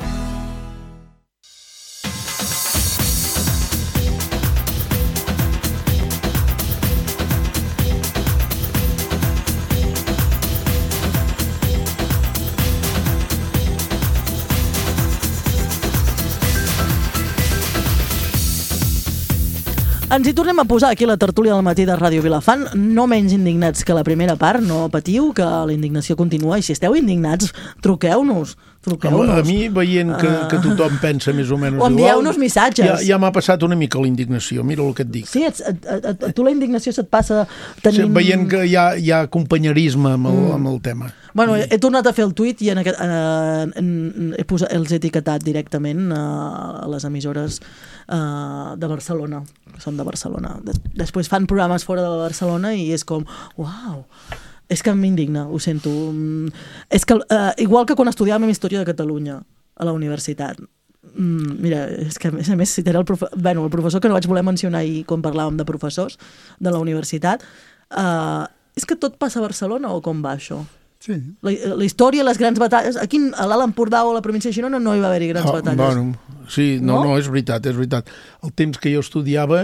Ens hi tornem a posar aquí a la tertúlia del matí de Ràdio Vilafant, no menys indignats que la primera part, no patiu, que la indignació continua, i si esteu indignats, truqueu-nos, Truqueu-nos. A mi, veient que tothom pensa més o menys igual... O envieu-nos missatges. Ja m'ha passat una mica la indignació, mira el que et dic. Sí, a tu la indignació se't passa tenint... Sí, veient que hi ha companyerisme amb el tema. Bueno, he tornat a fer el tuit i els he etiquetat directament a les emissores de Barcelona, que són de Barcelona. Després fan programes fora de Barcelona i és com, uau, és que m'indigna, ho sento. És que, igual que quan estudiàvem Història de Catalunya a la universitat, mira, és que a més citaré el professor que no vaig voler mencionar ahir quan parlàvem de professors de la universitat, és que tot passa a Barcelona o com va això? Sí. La història, les grans batalles... Aquí a l'Alt Empordà o a la província de Girona no hi va haver-hi grans batalles. Bueno, sí, no, és veritat, és veritat. El temps que jo estudiava,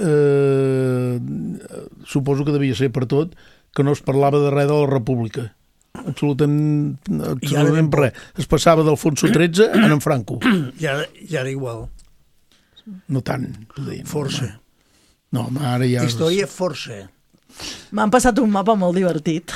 suposo que devia ser per tot, que no es parlava de res de la República. Absolutament res. Es passava d'Alfonso XIII a en Franco. I ara igual. No tant, t'ho deien. Força. No, ara ja... Història força. M'han passat un mapa molt divertit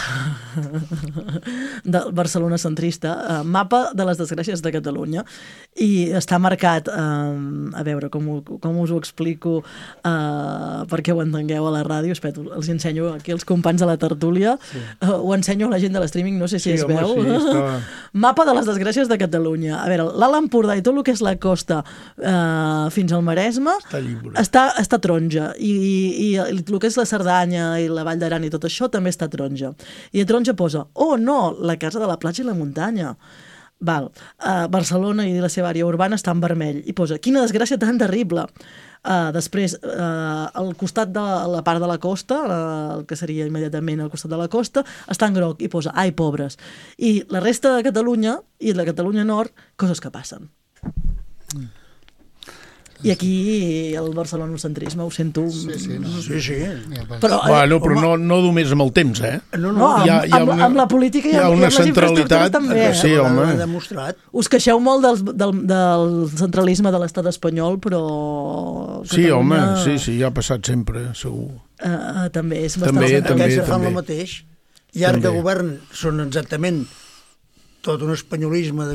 de Barcelona centrista, mapa de les desgràcies de Catalunya, i està marcat, a veure com us ho explico perquè ho entengueu a la ràdio. Espera, els ensenyo aquí els companys de la tertúlia, ho ensenyo a la gent de l'streaming, no sé si es veu. Mapa de les desgràcies de Catalunya. A veure, l'Alt Empordà i tot el que és la costa fins al Maresme està taronja, i el que és la Cerdanya i la Vall d'Aran i tot això també està taronja. I a taronja posa, oh no, la casa de la platja i la muntanya. Barcelona i la seva àrea urbana està en vermell. I posa, quina desgràcia tan terrible. Després, al costat de la part de la costa, el que seria immediatament al costat de la costa, està en groc i posa, ai, pobres. I la resta de Catalunya i la Catalunya Nord, coses que passen. I aquí el barcelonocentrisme ho sento... Sí. Però no només amb el temps, No, amb la política i amb les infraestructures també. Sí, home. Us queixeu molt del centralisme de l'estat espanyol, però... Sí, home, sí, ja ha passat sempre, segur. També és bastant... Aquests fan el mateix. I ara que govern són exactament tot un espanyolisme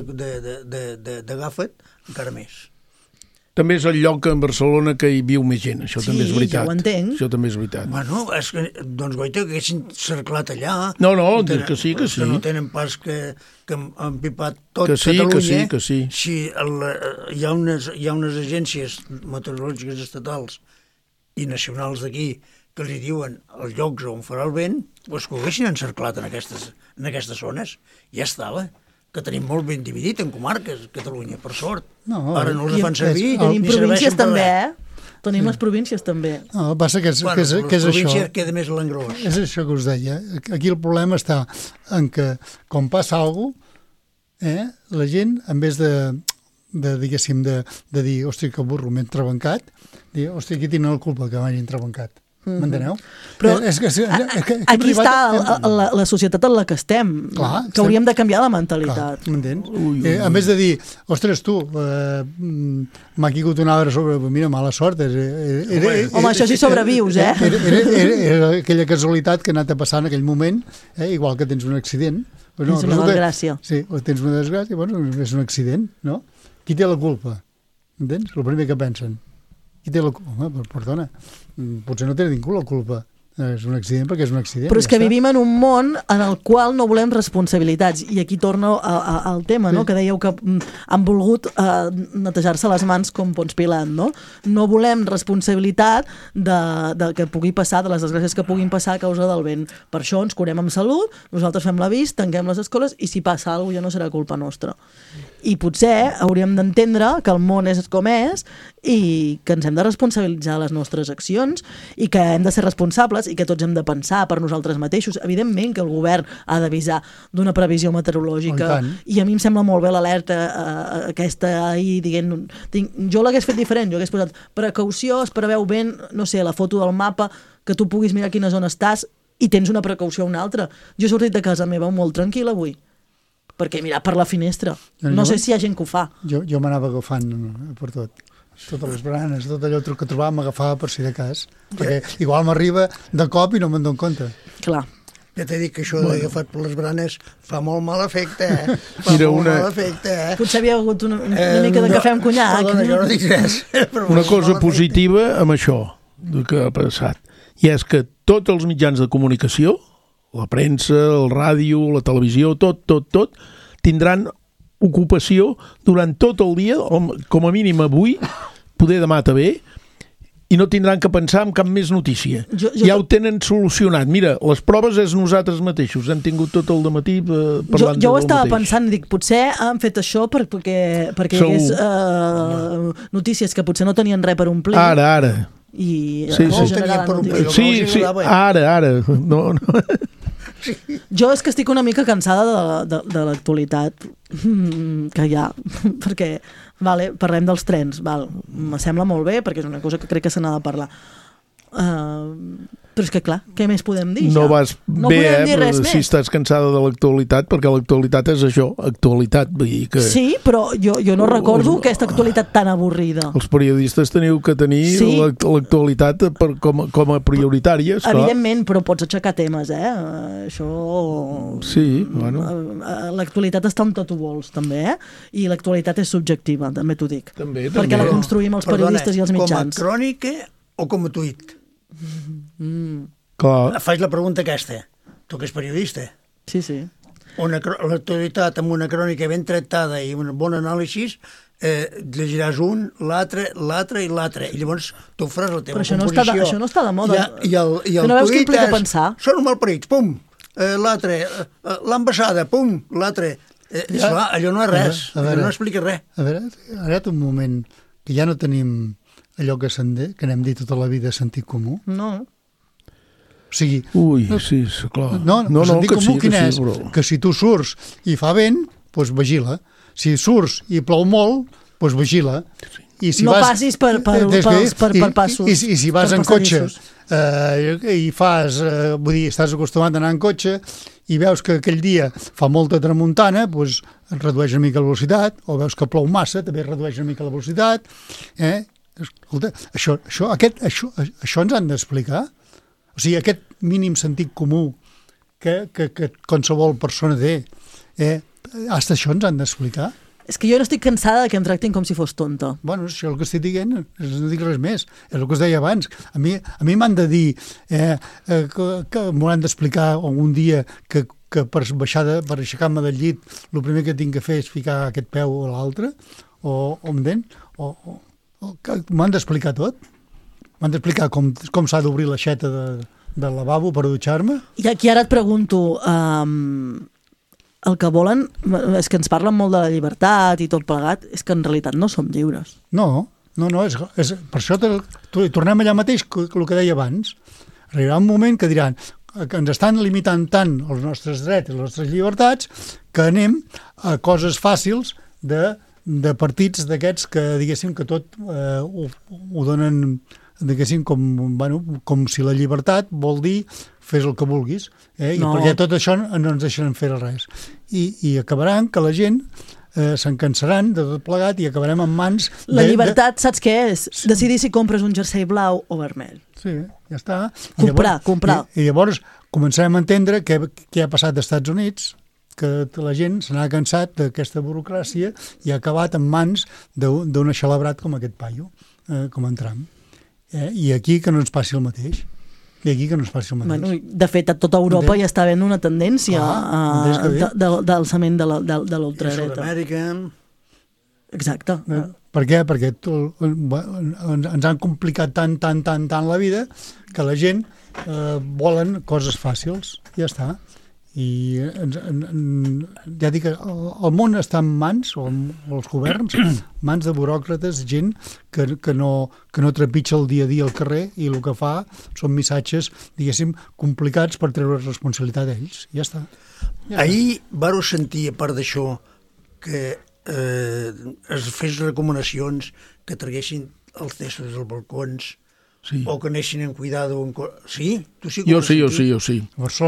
de gàfet, encara més. També és el lloc en Barcelona que hi viu més gent, això també és veritat. Sí, ja ho entenc. Això també és veritat. Bueno, és que, doncs, goita, que haguessin cerclat allà. No, que sí. Que no tenen pas que han pipat tot Catalunya. Que sí. Si hi ha unes agències meteorològiques estatals i nacionals d'aquí que els diuen els llocs on farà el vent, doncs que ho haguessin encerclat en aquestes zones. Ja estava. Que tenim molt ben dividit en comarques, Catalunya, per sort. Ara no els fan servir. Tenim províncies també, Tenim les províncies també. No, passa que és això. Les províncies queda més l'engròs. És això que us deia. Aquí el problema està en que, com passa alguna cosa, la gent, en vez diguéssim, de dir, hòstia, que burro, m'he entrebancat, dir, hòstia, qui tenen la culpa que m'hagin entrebancat? M'enteneu? Però aquí està la societat en la que estem, que hauríem de canviar la mentalitat. M'entens? En vez de dir, ostres, tu, m'ha caigut un arbre sobre... Mira, mala sort. Home, això sí sobrevius, Era aquella casualitat que ha anat a passar en aquell moment, igual que tens un accident. És una desgràcia. Sí, tens una desgràcia, bueno, és un accident, no? Qui té la culpa? Entens? El primer que pensen. Qui té la culpa? Home, perdona, potser no té ningú la culpa. És un accident perquè és un accident. Però és que vivim en un món en el qual no volem responsabilitats. I aquí torno al tema, no? Que dèieu que han volgut netejar-se les mans com Pons Pilat, no? No volem responsabilitat de que pugui passar, de les desgràcies que puguin passar a causa del vent. Per això ens curem amb salut, nosaltres fem l'avís, tanquem les escoles i si passa alguna cosa ja no serà culpa nostra. I potser hauríem d'entendre que el món és com és i que ens hem de responsabilitzar les nostres accions i que hem de ser responsables i que tots hem de pensar per nosaltres mateixos. Evidentment que el govern ha d'avisar d'una previsió meteorològica i a mi em sembla molt bé l'alerta aquesta ahir dient... Jo l'hagués fet diferent, jo hagués posat precaució, es preveu vent, no sé, la foto del mapa, que tu puguis mirar a quina zona estàs i tens una precaució o una altra. Jo he sortit de casa meva molt tranquil avui perquè mirar per la finestra. No sé si hi ha gent que ho fa. Jo m'anava agafant per tot. Totes les baranes, tot allò que trobava m'agafava per si de cas. Perquè igual m'arriba de cop i no me'n dono compte. Clar. Ja t'he dit que això d'agafat per les branes fa molt mal efecte, mal efecte, Potser havia hagut una mica de cafè amb conyac. Perdona, jo no dic res. Una cosa positiva amb això que ha passat, i és que tots els mitjans de comunicació, la premsa, el ràdio, la televisió, tot, tindran ocupació durant tot el dia, com a mínim avui, poder demà també, i no tindran que pensar en cap més notícia. Ja ho tenen solucionat. Mira, les proves és nosaltres mateixos. Hem tingut tot el dematí parlant del mateix. Jo ho estava pensant, dic, potser han fet això perquè hi hagués notícies que potser no tenien res per omplir. Ara. I sí, ara. No. Jo és que estic una mica cansada de l'actualitat que hi ha, perquè parlem dels trens, me sembla molt bé perquè és una cosa que crec que se n'ha de parlar, però és que clar, què més podem dir? No vas bé, si estàs cansada de l'actualitat, perquè l'actualitat és això, actualitat, vull dir que... Sí, però jo no recordo aquesta actualitat tan avorrida. Els periodistes teniu que tenir l'actualitat com a prioritària, esclar. Evidentment, però pots aixecar temes, això... Sí, bueno... L'actualitat està on tot ho vols, també, I l'actualitat és subjectiva, també t'ho dic. També. Perquè la construïm els periodistes i els mitjans. Com a crònica o com a tuit? Clar. Faig la pregunta aquesta. Tu que és periodista. Sí. L'actualitat amb una crònica ben tractada i un bon anàlisi, llegiràs un, l'altre i l'altre. I llavors tu faràs la teva composició. Però això no està de moda. I el no veus què tuit implica pensar? Són malparits, pum. L'altre, l'ambaixada, pum. L'altre. Allò no és res. Allò no explica res. A veure, ara un moment que ja no tenim allò que n'hem dit tota la vida, sentit comú. No. O sigui... Ui, sí, clar. No, sentit comú quin és? Que si tu surts i fa vent, doncs vigila. Si surts i plou molt, doncs vigila. I si no passis per passos. I si vas en cotxe i fas... Vull dir, estàs acostumat a anar en cotxe i veus que aquell dia fa molta tramuntana, doncs redueix una mica la velocitat, o veus que plou massa, també redueix una mica la velocitat. Escolta, això ens han d'explicar? O sigui, aquest mínim sentit comú que qualsevol persona té, hasta això ens han d'explicar? És que jo no estic cansada que em tractin com si fos tonta. Bueno, això és el que estic dient, no dic res més. És el que us deia abans. A mi m'han de dir que m'ho han d'explicar un dia que per aixecar-me del llit el primer que tinc que fer és ficar aquest peu a l'altre, o m'entén? M'han d'explicar tot. M'han d'explicar com s'ha d'obrir l'aixeta del lavabo per dutxar-me. I aquí ara et pregunto, el que volen és que ens parlen molt de la llibertat i tot plegat, és que en realitat no som lliures. No, és per això tornem allà mateix que el que deia abans. Arribarà un moment que diran que ens estan limitant tant els nostres drets i les nostres llibertats que anem a coses fàcils de partits d'aquests que, diguéssim, que tot ho donen, diguéssim, com si la llibertat vol dir fes el que vulguis, i perquè tot això no ens deixaran fer res. I acabaran que la gent se'n cansaran de tot plegat i acabarem en mans... La llibertat, saps què és? Decidir si compres un jersei blau o vermell. Sí, ja està. Comprar. I llavors començarem a entendre què ha passat als Estats Units, que la gent se n'ha cansat d'aquesta burocràcia i ha acabat en mans d'un eixelebrat com aquest paio, com en Trump. I aquí que no ens passi el mateix. Bueno, de fet, a tota Europa ja està havent una tendència d'alçament de l'ultradreta. Sud-amèrica... Exacte. Per què? Perquè ens han complicat tant la vida que la gent volen coses fàcils. Ja està. I ja dic que el món està en mans, o els governs, mans de buròcrates, gent que no trepitja el dia a dia al carrer i el que fa són missatges, diguéssim, complicats per treure responsabilitat d'ells. Ja està. Ahir vareu sentir, a part d'això, que es fes recomanacions que traguessin els testos dels balcons o que anessin en cuidado. Sí? Tu sí que jo sí. A Barcelona.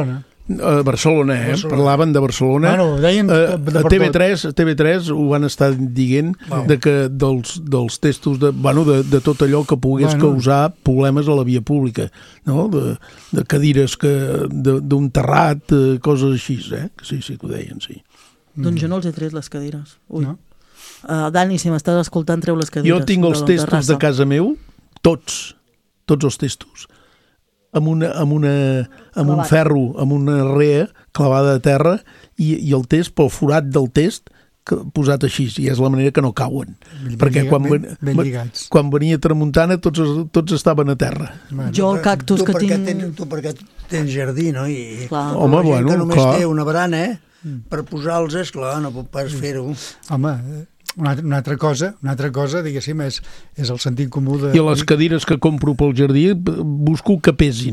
A Barcelona, parlaven de Barcelona. Bueno, deien a TV3 ho van estar dient que dels testos de tot allò que pogués causar problemes a la via pública, no? De cadires d'un terrat, coses així, que sí que ho deien, sí. Doncs jo no els he tret, les cadires. Ui. Dani, si m'estàs escoltant, treu les cadires. Jo tinc els testos de casa meu, tots els testos, amb un ferro, amb una rea clavada a terra i el test, pel forat del test, posat així, i és la manera que no cauen. Perquè quan venia tramuntana tots estaven a terra. Jo el cactus que tinc... Tu perquè tens jardí, no? Home, bueno, que només té una barana, per posar-los, esclar, no pot pas fer-ho. Home, una altra cosa, diguéssim, és el sentit comú de... I les cadires que compro pel jardí busco que pesin.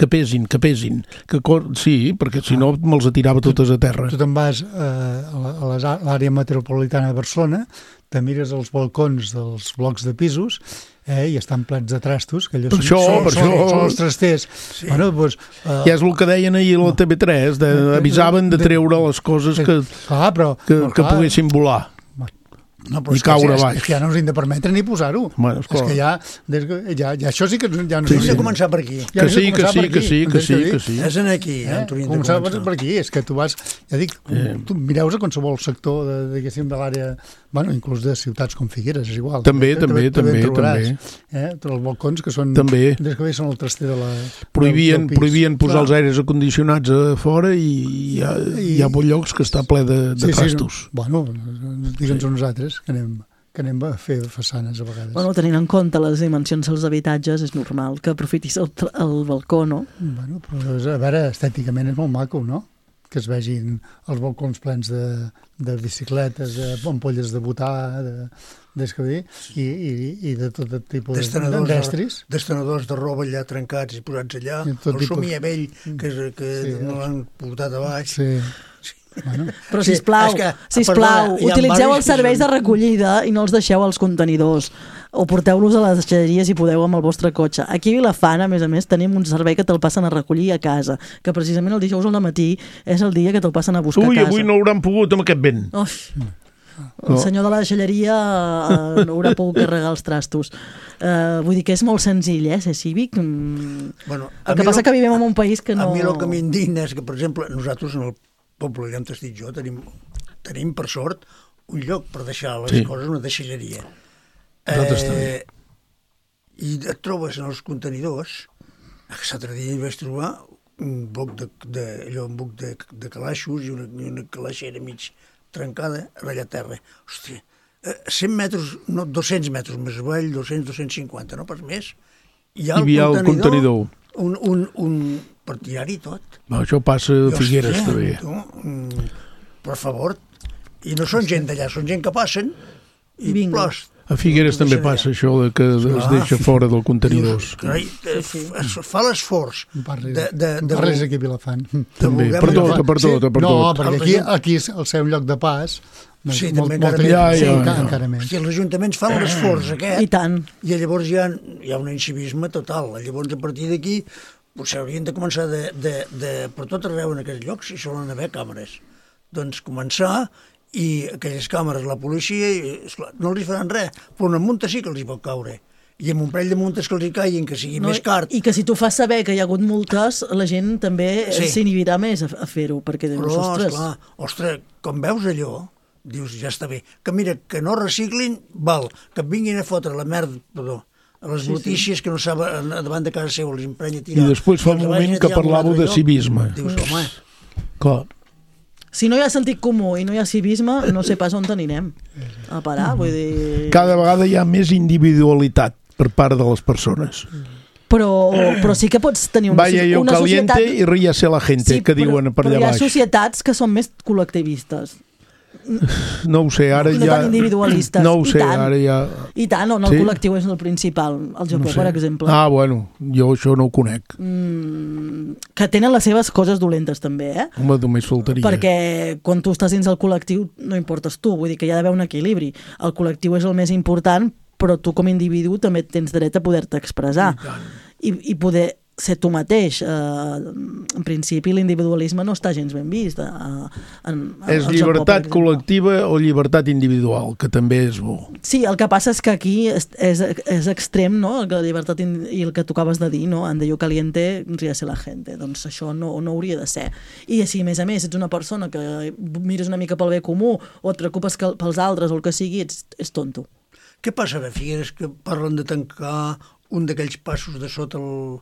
Sí, perquè si no me'ls tirava totes a terra. Tu te'n vas a l'àrea metropolitana de Barcelona, te mires els balcons dels blocs de pisos i estan plens de trastos, que allò són els trasters. Sí. Bueno, doncs, ja és el que deien ahir a la TV3, avisaven de treure les coses que poguessin volar. No, però és que ja no ens hem de permetre ni posar-ho. Bueno, és que ja això sí que ja no... Hem de començar per aquí. Que sí. És aquí, començar per aquí, és que tu vas, ja dic, tu mireus a qualsevol sector, diguéssim, de l'àrea, bueno, inclús de ciutats com Figueres, és igual. També. Els balcons que són... També. Des que bé són el traster de la... Prohibien posar els aires acondicionats a fora i hi ha llocs que està ple de trastos. Bueno, digue'ns a nosaltres que anem a fer façanes a vegades. Bueno, tenint en compte les dimensions dels habitatges, és normal que aprofitis el balcó, no? Bueno, però a veure, estèticament és molt maco, no? Que es vegin els balcons plens de bicicletes, ampolles de butà, i de tot tipus d'estris. Destenedors de roba allà trencats i posats allà, el somier vell que no l'han portat a baix. Sí. Bueno. Però sisplau, utilitzeu els serveis de recollida i no els deixeu als contenidors o porteu-los a les deixalleries si podeu amb el vostre cotxe. Aquí a Vilafant, a més, tenim un servei que te'l passen a recollir a casa, que precisament el dijous al matí és el dia que te'l passen a buscar a casa. Avui no hauran pogut amb aquest vent. El senyor de la deixalleria no haurà pogut carregar els trastos. Vull dir que és molt senzill, ser cívic. El que passa que vivim en un país que no... A mi el que m'indigna és que, per exemple, nosaltres en el poble allà on estic jo tenim per sort un lloc per deixar les coses, una deixalleria. I et trobes en els contenidors, l'altre dia hi vaig trobar un bloc de calaixos i una calaixera mig trencada allà a terra. Hòstia, 100 metres, no, 200 metres més avall, 200-250, no pas més. Hi ha el contenidor. Per tirar-hi tot. Això passa a Figueres, també. Per favor. I no són gent d'allà, són gent que passen i plors. A Figueres també passa això que es deixa fora del contenidors. Es fa l'esforç Parles aquí a Vilafant. També, per tot. No, perquè aquí al seu lloc de pas... Sí, també encara més. Hosti, els ajuntaments fan l'esforç aquest. I tant. I llavors hi ha un incivisme total. Llavors, a partir d'aquí, potser haurien de començar per tot arreu en aquests llocs, i solen haver càmeres. Doncs començar, i aquelles càmeres, la policia, no els faran res, però una multa sí que els hi pot caure. I amb un parell de multes que els hi caiguin, que sigui més car. I que si tu fas saber que hi ha hagut multes, la gent també s'inhibirà més a fer-ho, perquè dius, ostres, com veus allò, dius, ja està bé. Que mira, que no reciclin, val. Que vinguin a fotre la merda, a les notícies que no saben davant de casa seva, els emprenya a tirar. I després fa un moment que parlàveu de civisme. Dius, home... Clar. Si no hi ha sentit comú i no hi ha civisme, no sé pas on anirem a parar, vull dir... Cada vegada hi ha més individualitat per part de les persones. Però sí que pots tenir una societat... Vaya yo caliente y ríase la gente, que diuen per allà baix. Però hi ha societats que són més col·lectivistes. No ho sé, ara no tan individualistes. No ho sé, ara ja... I tant, on el col·lectiu és el principal. El Japó, per exemple. Ah, bueno, jo això no ho conec. Que tenen les seves coses dolentes, també, Home, només faltaria. Perquè quan tu estàs dins el col·lectiu no importes tu, vull dir que hi ha d'haver un equilibri. El col·lectiu és el més important, però tu com a individu també tens dret a poder-te expressar. I poder ser tu mateix. En principi l'individualisme no està gens ben vist. És llibertat col·lectiva o llibertat individual, que també és bo. Sí, el que passa és que aquí és extrem, no? La llibertat i el que tu acabes de dir, no? Ande yo caliente, ríase la gente. Doncs això no hauria de ser. I si, a més, ets una persona que mires una mica pel bé comú o et preocupes pels altres o el que sigui, és tonto. Què passa a Figueres que parlen de tancar un d'aquells passos de sota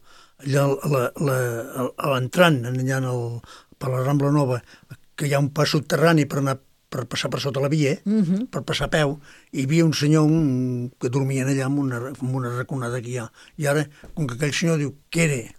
l'entrant allà per la Rambla Nova, que hi ha un pas subterrani per passar per sota la via, per passar a peu, i hi havia un senyor que dormia allà amb una raconada que hi ha. I ara, com que aquell senyor diu que era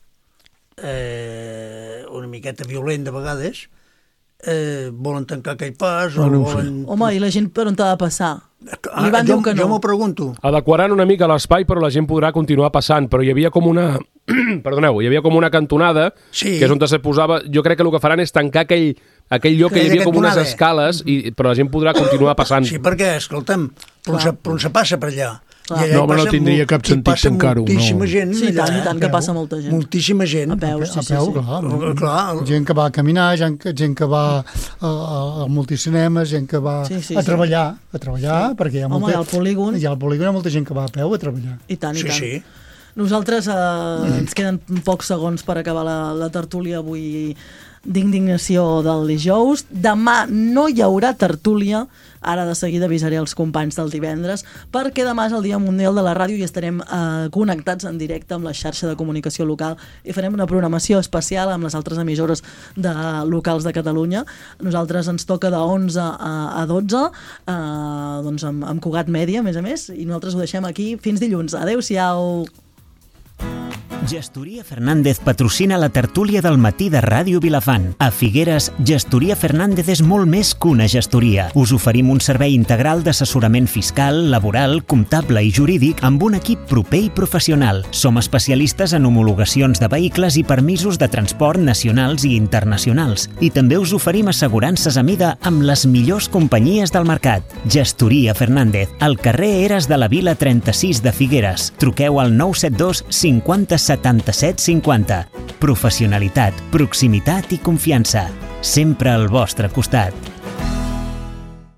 una miqueta violent de vegades, volen tancar aquell pas o volen... Home, i la gent per on t'ha de passar? Li van dir que no. Jo m'ho pregunto. Adequaran una mica l'espai, però la gent podrà continuar passant, però hi havia com una... Perdoneu, hi havia com una cantonada, que és on se posava... Jo crec que el que faran és tancar aquell lloc que hi havia com unes escales, però la gent podrà continuar passant. Sí, perquè, escolta'm, per on se passa per allà? No, no tindria cap sentit tancar-ho. Moltíssima gent. Sí, tant que passa molta gent. Moltíssima gent. A peu, clar. Gent que va a caminar, gent que va a multicinemes, gent que va a treballar, perquè hi ha molta... Home, al polígon. Hi ha al polígon molta gent que va a peu a treballar. I tant, i tant. Nosaltres ens queden pocs segons per acabar la tertúlia avui d'indignació del dijous. Demà no hi haurà tertúlia, ara de seguida avisaré els companys del divendres, perquè demà és el Dia Mundial de la Ràdio i estarem connectats en directe amb la xarxa de comunicació local i farem una programació especial amb les altres emissores locals de Catalunya. Nosaltres ens toca de 11 a 12, doncs amb Cugat Mèdia, a més, i nosaltres ho deixem aquí fins dilluns. Adéu-siau! Gestoria Fernández patrocina la tertúlia del matí de Ràdio Vilafant. A Figueres, Gestoria Fernández és molt més que una gestoria. Us oferim un servei integral d'assessorament fiscal, laboral, comptable i jurídic amb un equip proper i professional. Som especialistes en homologacions de vehicles i permisos de transport nacionals i internacionals. I també us oferim assegurances a mida amb les millors companyies del mercat. Gestoria Fernández, al carrer Eres de la Vila 36 de Figueres. Truqueu al 972 50 77 50. Professionalitat, proximitat i confiança. Sempre al vostre costat.